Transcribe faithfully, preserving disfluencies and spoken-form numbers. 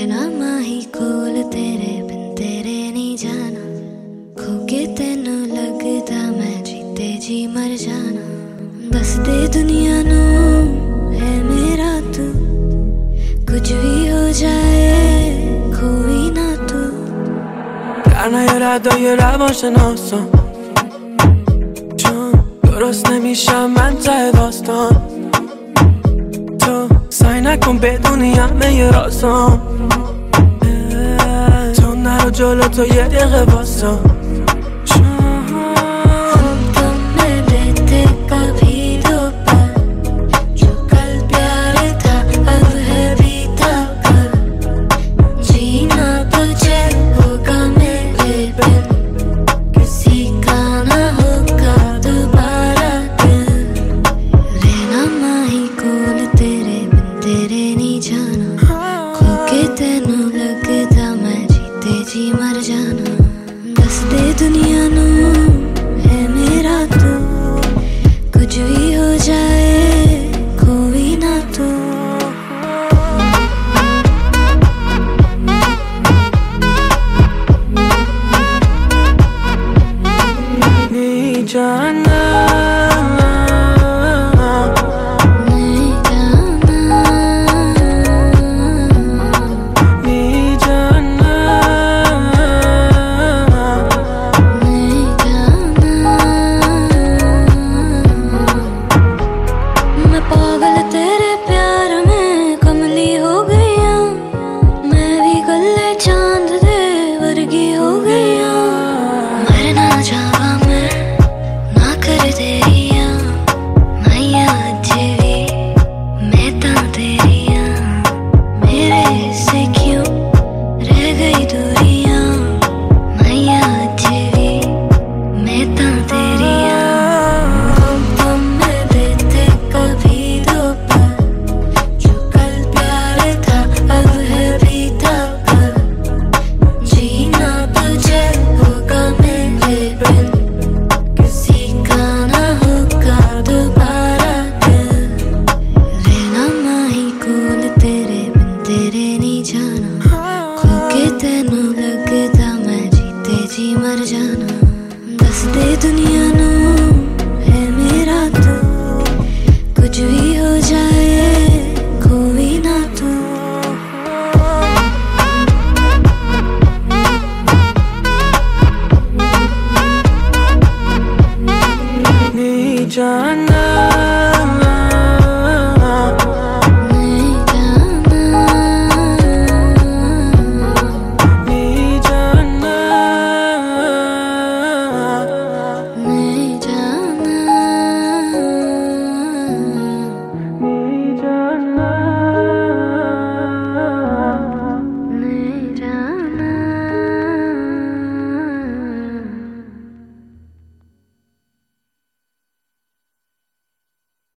मेरा माही कोल तेरे बिन तेरे नहीं जाना, खो के तेनू लगदा मैं जीते जी मर जाना। दस दे दुनिया नू है मेरा तू, कुछ भी हो जाए खोई ना तू। در نیارد یه روانشناسم چون درست نمیشم من ته داستان. تو سعی نکن بدونی همه ی رازم، تو نرو جلو تو یه دقیقه واسم.